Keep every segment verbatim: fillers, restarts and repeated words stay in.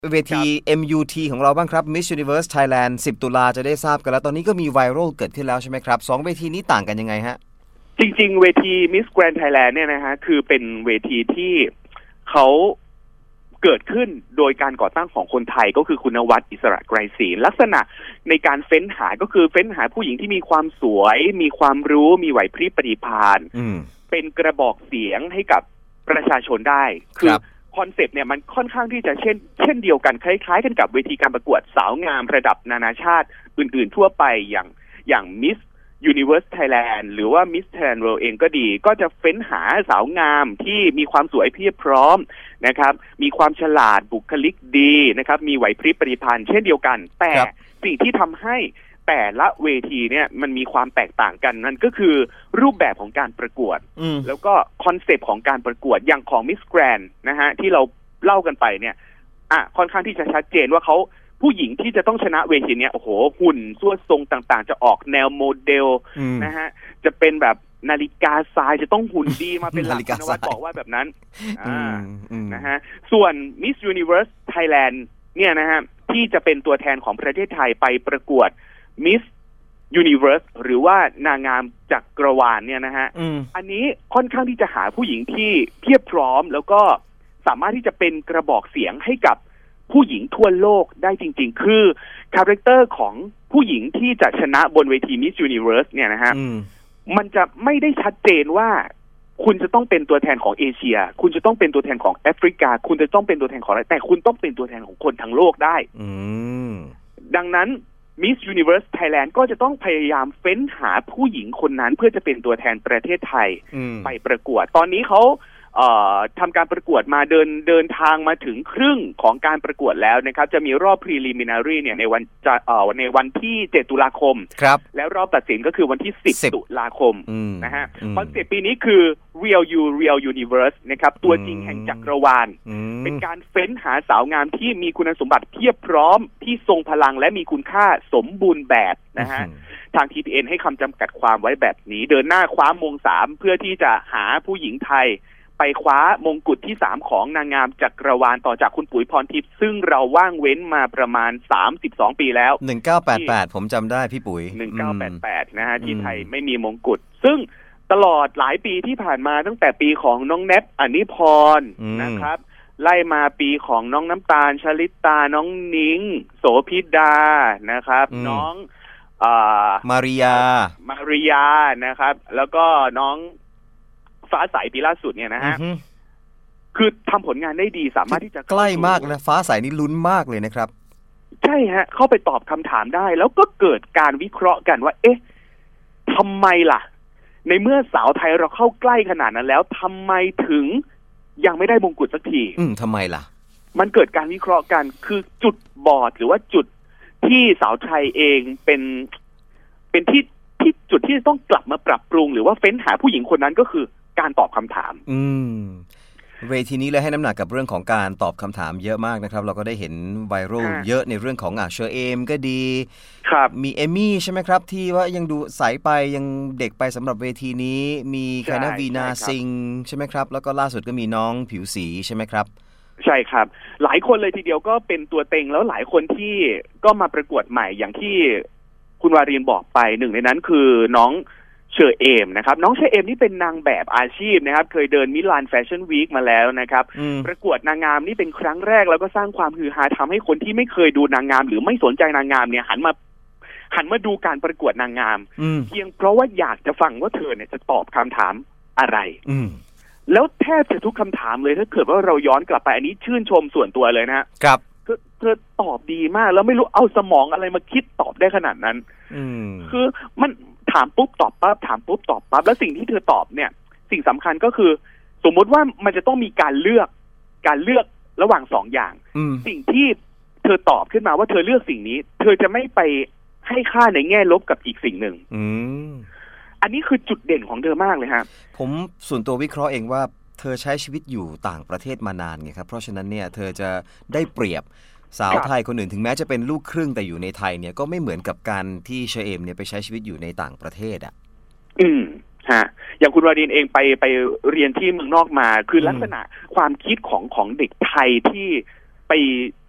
เวที เอ็ม ยู ที ของเราบ้างครับ Miss Universe Thailand สิบตุลาจะได้ทราบกันแล้วตอนนี้ก็มีไวรัลเกิดขึ้นแล้วใช่ไหมครับสองเวทีนี้ต่างกันยังไงฮะจริงๆเวที Miss Grand Thailand เนี่ยนะฮะคือเป็นเวทีที่เขาเกิดขึ้นโดยการก่อตั้งของคนไทยก็คือคุณนวัดอิสระไกรศรีลักษณะในการเฟ้นหาก็คือเฟ้นหาผู้หญิงที่มีความสวยมีความรู้มีไหวพริบปฏิภาณเป็นกระบอกเสียงให้กับประชาชนได้คือคอนเซปต์เนี่ยมันค่อนข้างที่จะเช่นเช่นเดียวกันคล้ายๆกันกับเวทีการประกวดสาวงามระดับนานาชาติอื่นๆทั่วไปอย่างอย่าง Miss Universe Thailand หรือว่า Miss Thailand World เองก็ดีก็จะเฟ้นหาสาวงามที่มีความสวยเพียบพร้อมนะครับมีความฉลาดบุคลิกดีนะครับมีไหวพริบปฏิภาณเช่นเดียวกันแต่สิ่งที่ทำให้แต่ละเวทีเนี่ยมันมีความแตกต่างกันนั่นก็คือรูปแบบของการประกวดแล้วก็คอนเซปต์ของการประกวดอย่างของ Miss Grand นะฮะที่เราเล่ากันไปเนี่ยอ่ะค่อนข้างที่จะชัดเจนว่าเขาผู้หญิงที่จะต้องชนะเวทีเนี้ยโอ้โหหุ่นส่วนทรงต่างๆจะออกแนวโมเดลนะฮะจะเป็นแบบนาฬิกาทรายจะต้องหุ่นดีมาเป็นหลักนวัดบอกว่าแบบนั้นอ่านะฮะส่วน Miss Universe Thailand เนี่ยนะฮะที่จะเป็นตัวแทนของประเทศไทยไปประกวด Miss Universe หรือว่านางงามจักรวาลเนี่ยนะฮะ อ, อันนี้ค่อนข้างที่จะหาผู้หญิงที่เพียบพร้อมแล้วก็สามารถที่จะเป็นกระบอกเสียงให้กับผู้หญิงทั่วโลกได้จริงๆคือคาแรคเตอร์ของผู้หญิงที่จะชนะบนเวที Miss Universe เนี่ยนะฮะมันจะไม่ได้ชัดเจนว่าคุณจะต้องเป็นตัวแทนของเอเชียคุณจะต้องเป็นตัวแทนของแอฟริกาคุณจะต้องเป็นตัวแทนของอะไรแต่คุณต้องเป็นตัวแทนของคนทั้งโลกได้ดังนั้น Miss Universe Thailand ก็จะต้องพยายามเฟ้นหาผู้หญิงคนนั้นเพื่อจะเป็นตัวแทนประเทศไทยไปประกวดตอนนี้เขาเอ่อทำการประกวดมาเดินเดินทางมาถึงครึ่งของการประกวดแล้วนะครับจะมีรอบ preliminary เนี่ยในวันจะเอ่อในวันที่เจ็ดตุลาคมครับแล้วรอบตัดสินก็คือวันที่สิบตุลาคมนะฮะคอนเซ็ปต์ปีนี้คือ Real You Real Universe นะครับตัวจริงแห่งจักรวาลเป็นการเฟ้นหาสาวงามที่มีคุณสมบัติเพียบพร้อมที่ทรงพลังและมีคุณค่าสมบูรณ์แบบนะฮะทาง ที พี เอ็น ให้คำจำกัดความไว้แบบนี้เดินหน้าคว้ามงสามเพื่อที่จะหาผู้หญิงไทยไปคว้ามงกุฎที่สามของนางงามจักรวาลต่อจากคุณปุ๋ยพรทิพย์ซึ่งเราว่างเว้นมาประมาณสามสิบสองปีแล้วหนึ่งเก้าแปดแปดผมจำได้พี่ปุ๋ยหนึ่งเก้าแปดแปดนะฮะที่ไทยไม่มีมงกุฎซึ่งตลอดหลายปีที่ผ่านมาตั้งแต่ปีของน้องแนทอนิพรนะครับไล่มาปีของน้องน้ำตาลชลิตาน้องนิ้งโสภิดานะครับน้องมาริยามาริยานะครับแล้วก็น้องฟ้าใสปีล่าสุดเนี่ยนะฮะคือทำผลงานได้ดีสามารถที่จะใกล้มากนะฟ้าใสนี่ลุ้นมากเลยนะครับใช่ฮะเข้าไปตอบคำถามได้แล้วก็เกิดการวิเคราะห์กันว่าเอ๊ะทำไมล่ะในเมื่อสาวไทยเราเข้าใกล้ขนาดนั้นแล้วทำไมถึงยังไม่ได้มงกุฎสักทีอืมทำไมล่ะมันเกิดการวิเคราะห์กันคือจุดบอดหรือว่าจุดที่สาวไทยเองเป็นเป็นที่ที่จุดที่ต้องกลับมาปรับปรุงหรือว่าเฟ้นหาผู้หญิงคนนั้นก็คือการตอบคำถามอืมเวทีนี้เลยให้น้ำหนักกับเรื่องของการตอบคำถามเยอะมากนะครับเราก็ได้เห็นไวรัลเยอะในเรื่องของอ่ะเชอเอมก็ดีครับมีเอมี่ใช่ไหมครับที่ว่ายังดูใสไปยังเด็กไปสำหรับเวทีนี้มีคานาวีนาซิงใช่ไหมครับแล้วก็ล่าสุดก็มีน้องผิวสีใช่ไหมครับใช่ครับหลายคนเลยทีเดียวก็เป็นตัวเต็งแล้วหลายคนที่ก็มาประกวดใหม่อย่างที่คุณวารีนบอกไปหนึ่งในนั้นคือน้องเชอเอมนะครับน้องเชอเอมนี่เป็นนางแบบอาชีพนะครับเคยเดินมิลานแฟชั่นวีคมาแล้วนะครับประกวดนางงามนี่เป็นครั้งแรกแล้วก็สร้างความฮือฮาทำให้คนที่ไม่เคยดูนางงามหรือไม่สนใจนางงามเนี่ยหันมาหันมาดูการประกวดนางงามเพียงเพราะว่าอยากจะฟังว่าเธอเนี่ยจะตอบคำถามอะไรแล้วแทบจะทุกคำถามเลยถ้าเกิดว่าเราย้อนกลับไปอันนี้ชื่นชมส่วนตัวเลยนะครับเธอตอบดีมากแล้วไม่รู้เอาสมองอะไรมาคิดตอบได้ขนาดนั้นคือมันถามปุ๊บตอบปั๊บถามปุ๊บตอบปั๊บแล้วสิ่งที่เธอตอบเนี่ยสิ่งสำคัญก็คือสมมุติว่ามันจะต้องมีการเลือกการเลือกระหว่างสองอย่างสิ่งที่เธอตอบขึ้นมาว่าเธอเลือกสิ่งนี้เธอจะไม่ไปให้ค่าในแง่ลบกับอีกสิ่งหนึ่งอันนี้คือจุดเด่นของเธอมากเลยฮะผมส่วนตัววิเคราะห์เองว่าเธอใช้ชีวิตอยู่ต่างประเทศมานานไงครับเพราะฉะนั้นเนี่ยเธอจะได้เปรียบสาวไทยคนอื่นถึงแม้จะเป็นลูกครึ่งแต่อยู่ในไทยเนี่ยก็ไม่เหมือนกับการที่เชอเอมเนี่ยไปใช้ชีวิตอยู่ในต่างประเทศอ่ะอืมฮะอย่างคุณวารินเองไปไปเรียนที่เมืองนอกมาคือลักษณะความคิดของของเด็กไทยที่ไป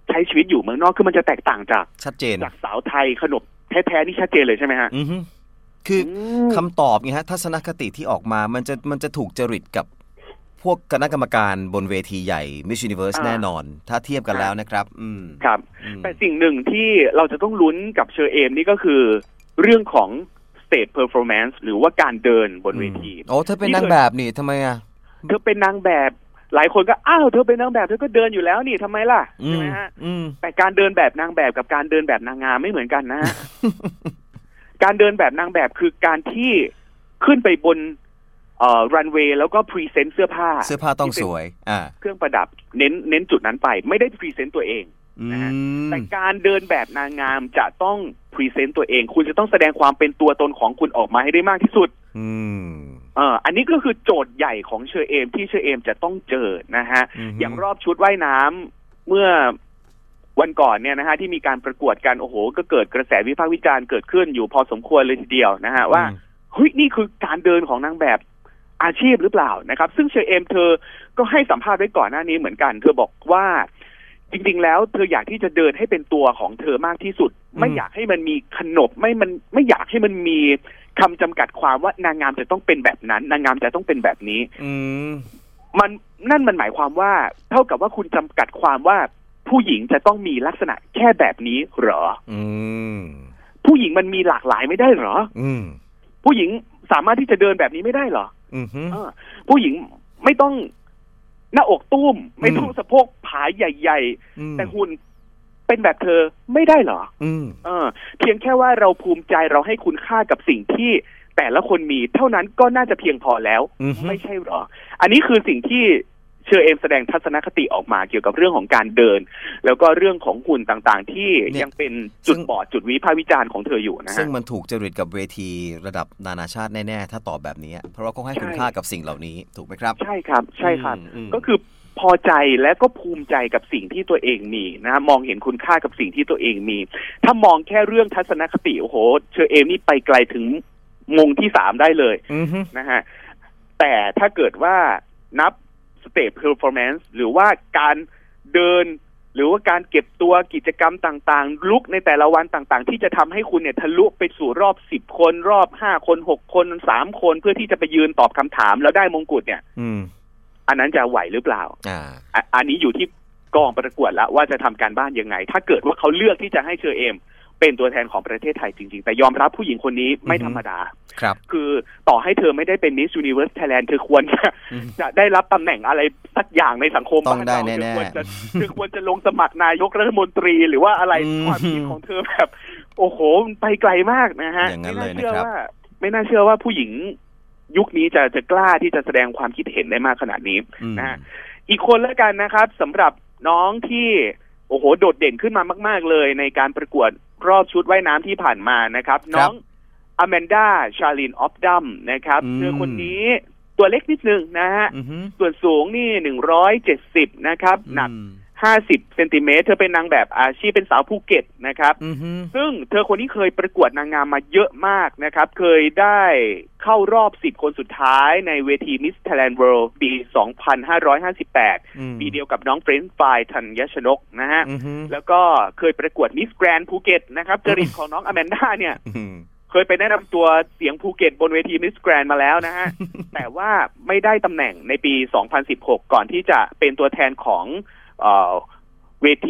ใช้ชีวิตอยู่เมืองนอกคือมันจะแตกต่างจากชัดเจนจากสาวไทยขนบแท้ๆนี่ชัดเจนเลยใช่ไหมฮะอือฮึคือคำตอบไงฮะทัศนคติที่ออกมามันจะมันจะถูกจริตกับพวกคณะกรรมการบนเวทีใหญ่ Miss Universe แน่นอนถ้าเทียบกันแล้วนะครับอืมครับแต่สิ่งหนึ่งที่เราจะต้องลุ้นกับเชอเอมนี่ก็คือเรื่องของ stage performance หรือว่าการเดินบนเวทีโอ้เธอเป็นนางแบบนี่ทำไมอ่ะเธอเป็นนางแบบหลายคนก็อ้าวเธอเป็นนางแบบเธอก็เดินอยู่แล้วนี่ทำไมล่ะใช่ไหมฮะแต่การเดินแบบนางแบบกับการเดินแบบนางงามไม่เหมือนกันนะฮะ การเดินแบบนางแบบคือการที่ขึ้นไปบนเอ่อรันเวย์แล้วก็พรีเซนต์เสื้อผ้าเสื้อผ้าต้องสวยอ่าเครื่องประดับเน้นเน้นจุดนั้นไปไม่ได้พรีเซนต์ตัวเองนะฮะแต่การเดินแบบนางงามจะต้องพรีเซนต์ตัวเองคุณจะต้องแสดงความเป็นตัวตนของคุณออกมาให้ได้มากที่สุดอืมเอ่ออันนี้ก็คือโจทย์ใหญ่ของเชอเอมที่เชอเอมจะต้องเจอนะฮะอย่างรอบชุดว่ายน้ำเมื่อวันก่อนเนี่ยนะฮะที่มีการประกวดกันโอ้โหก็เกิดกระแสวิพากษ์วิจารณ์เกิดขึ้นอยู่พอสมควรเลยทีเดียวนะฮะว่าเฮ้ยนี่คือการเดินของนางแบบอาชีพหรือเปล่านะครับซึ่งเชอเอมเธอก็ให้สัมภาษณ์ไว้ก่อนหน้านี้เหมือนกันเธอบอกว่าจริงๆแล้วเธออยากที่จะเดินให้เป็นตัวของเธอมากที่สุดไม่อยากให้มันมีขนบไม่มันไม่อยากให้มันมีคำจำกัดความว่านางงามจะต้องเป็นแบบนั้นนางงามจะต้องเป็นแบบนี้มันนั่นมันหมายความว่าเท่ากับว่าคุณจำกัดความว่าผู้หญิงจะต้องมีลักษณะแค่แบบนี้เหรอผู้หญิงมันมีหลากหลายไม่ได้เหรอผู้หญิงสามารถที่จะเดินแบบนี้ไม่ได้เหรอผู้หญิงไม่ต้องหน้าอกตุ้มไม่ต้องสะโพกผายใหญ่ๆแต่หุ่นเป็นแบบเธอไม่ได้เหรอเออเพียงแค่ว่าเราภูมิใจเราให้คุณค่ากับสิ่งที่แต่ละคนมีเท่านั้นก็น่าจะเพียงพอแล้วไม่ใช่เหรออันนี้คือสิ่งที่เชอเอมแสดงทัศนคติออกมาเกี่ยวกับเรื่องของการเดินแล้วก็เรื่องของหุ่นต่างๆที่ยังเป็นจุดบอดจุดวิพากษ์วิจารณ์ของเธออยู่นะฮะซึ่งมันถูกจริตกับเวทีระดับนานาชาติแน่ๆถ้าตอบแบบนี้เพราะว่าเขาให้คุณค่ากับสิ่งเหล่านี้ถูกไหมครับใช่ครับใช่ครับก็คือพอใจและก็ภูมิใจกับสิ่งที่ตัวเองมีนะมองเห็นคุณค่ากับสิ่งที่ตัวเองมีถ้ามองแค่เรื่องทัศนคติโอ้โหเชอเอมนี่ไปไกลถึงมงที่สามได้เลยนะฮะแต่ถ้าเกิดว่านับstage performance หรือว่าการเดินหรือว่าการเก็บตัวกิจกรรมต่างๆลุกในแต่ละวันต่างๆที่จะทำให้คุณเนี่ยทะลุไปสู่รอบสิบคนรอบห้าคนหกคนสามคนเพื่อที่จะไปยืนตอบคำถามแล้วได้มงกุฎเนี่ยอันนั้นจะไหวหรือเปล่าอ่าอันนี้อยู่ที่กองประกวดแล้วว่าจะทำการบ้านยังไงถ้าเกิดว่าเขาเลือกที่จะให้เชอเอมเป็นตัวแทนของประเทศไทยจริงๆแต่ยอมรับผู้หญิงคนนี้ไม่ธรรมดาครับคือต่อให้เธอไม่ได้เป็น Miss Universe Thailand เธอควรจะจะได้รับตำแหน่งอะไรสักอย่างในสังคมบ้านเราเธอควรจะเธอควรจะลงสมัครนายกรัฐมนตรีหรือว่าอะไรความคิดของเธอแบบโอ้โหไปไกลมากนะฮะไม่น่าเชื่อว่าไม่น่าเชื่อว่าผู้หญิงยุคนี้จะจะกล้าที่จะแสดงความคิดเห็นได้มากขนาดนี้นะฮะอีกคนแล้วกันนะครับสำหรับน้องที่โอ้โหโดดเด่นขึ้นมามากๆเลยในการประกวดรอบชุดว่ายน้ำที่ผ่านมานะครับน้องอแมนดาชาลินออฟดัมนะครับเธอคนนี้ตัวเล็กนิดนึงนะฮะส่วนสูงนี่หนึ่งร้อยเจ็ดสิบนะครับหนักห้าสิบเซนติเมตรเธอเป็นนางแบบอาชีพเป็นสาวภูเก็ตนะครับซึ่งเธอคนนี้เคยประกวดนางงามมาเยอะมากนะครับเคยได้เข้ารอบสิบคนสุดท้ายในเวที Miss Thailand World ปีสองพันห้าร้อยห้าสิบแปดปีเดียวกับน้องเฟรนช์ฟรายธัญชนกนะฮะแล้วก็เคยประกวด Miss Grand ภูเก็ตนะครับจริตของน้องอแมนดาเนี่ยเคยไปแนะนำตัวเสียงภูเก็ตบนเวที Miss Grand มาแล้วนะฮะ แต่ว่าไม่ได้ตำแหน่งในปีสองพันสิบหกก่อนที่จะเป็นตัวแทนของเอ่อเวที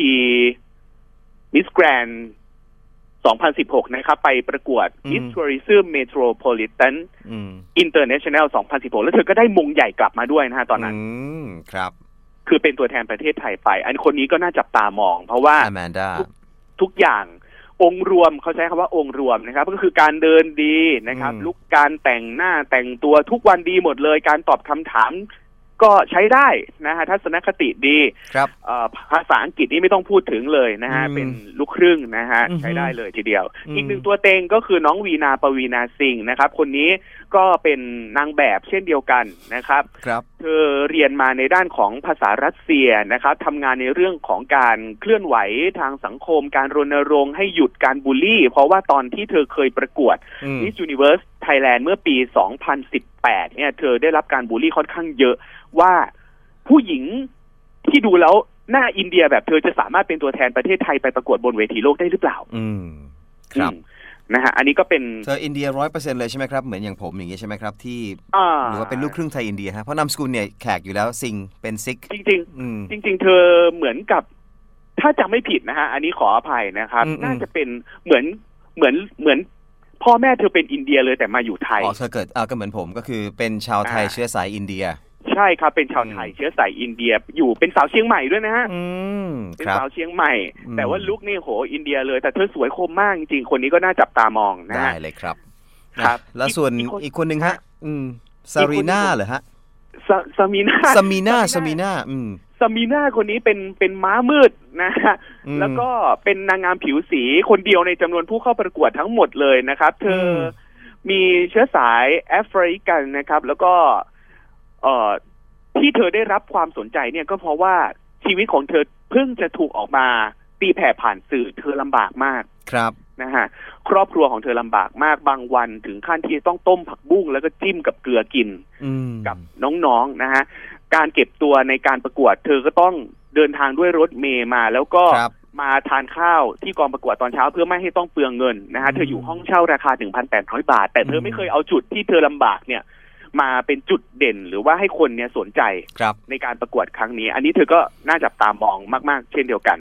Miss Grand สองพันสิบหกนะครับไปประกวด Miss Tourism Metropolitan International สองพันสิบหกแล้วเธอก็ได้มงใหญ่กลับมาด้วยนะฮะตอนนั้นครับคือเป็นตัวแทนประเทศไทยไปอันคนนี้ก็น่าจับตามองเพราะว่าทุกทุกอย่างองค์รวมเขาใช้คำว่าองค์รวมนะครับก็คือการเดินดีนะครับลุคการแต่งหน้าแต่งตัวทุกวันดีหมดเลยการตอบคำถามก็ใช้ได้นะฮะทัศนคติดีครับภาษาอังกฤษนี่ไม่ต้องพูดถึงเลยนะฮะเป็นลูกครึ่งนะฮะใช้ได้เลยทีเดียวอีกหนึ่งตัวเต็งก็คือน้องวีนาปวีนาสิงห์นะครับคนนี้ก็เป็นนางแบบเช่นเดียวกันนะครับครับเธอเรียนมาในด้านของภาษารัสเซียนะครับทำงานในเรื่องของการเคลื่อนไหวทางสังคมการรณรงค์ให้หยุดการบูลลี่เพราะว่าตอนที่เธอเคยประกวด Miss Universe Thailand เมื่อปีสองพันสิบแปดเนี่ยเธอได้รับการบูลลี่ค่อนข้างเยอะว่าผู้หญิงที่ดูแล้วหน้าอินเดียแบบเธอจะสามารถเป็นตัวแทนประเทศไทยไปประกวดบนเวทีโลกได้หรือเปล่าอืมครับนะฮะอันนี้ก็เป็นเธออินเดียร้อยเปอร์เซ็นต์เลยใช่ไหมครับเหมือนอย่างผมอย่างนี้ใช่ไหมครับที่หรือว่าเป็นลูกครึ่งไทยอินเดียฮะเพราะนามสกุลเนี่ยแขกอยู่แล้วซิงเป็นซิกจริงๆจริงๆเธอเหมือนกับถ้าจำไม่ผิดนะฮะอันนี้ขออภัยนะครับน่าจะเป็นเหมือนเหมือนเหมือนพ่อแม่เธอเป็นอินเดียเลยแต่มาอยู่ไทยอ๋อเธอเกิดอ่าก็เหมือนผมก็คือเป็นชาวไทยเชื้อสายอินเดียใช่ครับเป็นชาวไทยเชื้อสายอินเดียอยู่เป็นสาวเชียงใหม่ด้วยนะฮะเป็นสาวเชียงใหม่แต่ว่าลุคนี่โหอินเดียเลยแต่เธอสวยคมมากจริงๆคนนี้ก็น่าจับตามองนะได้เลยครับครับแล้วส่วนอีกคนหนึ่งฮะซารีน่าเหรอฮะซามีน่าซามีน่าซามีน่าอืมซามีน่าคนนี้เป็นเป็นม้ามืดนะฮะแล้วก็เป็นนางงามผิวสีคนเดียวในจำนวนผู้เข้าประกวดทั้งหมดเลยนะครับเธอมีเชื้อสายแอฟริกันนะครับแล้วก็เอ่อที่เธอได้รับความสนใจเนี่ยก็เพราะว่าชีวิตของเธอเพิ่งจะถูกออกมาตีแผ่ผ่านสื่อเธอลำบากมากครับนะฮะครอบครัวของเธอลำบากมากบางวันถึงขั้นที่ต้องต้มผักบุ้งแล้วก็จิ้มกับเกลือกินกับน้องๆนะฮะการเก็บตัวในการประกวดเธอก็ต้องเดินทางด้วยรถเมล์มาแล้วก็มาทานข้าวที่กองประกวดตอนเช้าเพื่อไม่ให้ต้องเปลืองเงินนะฮะเธออยู่ห้องเช่าราคา หนึ่งพันแปดร้อย บาทแต่เธอไม่เคยเอาจุดที่เธอลำบากเนี่ยมาเป็นจุดเด่นหรือว่าให้คนเนี่ยสนใจในการประกวดครั้งนี้อันนี้เธอก็น่าจับตามองมากๆเช่นเดียวกัน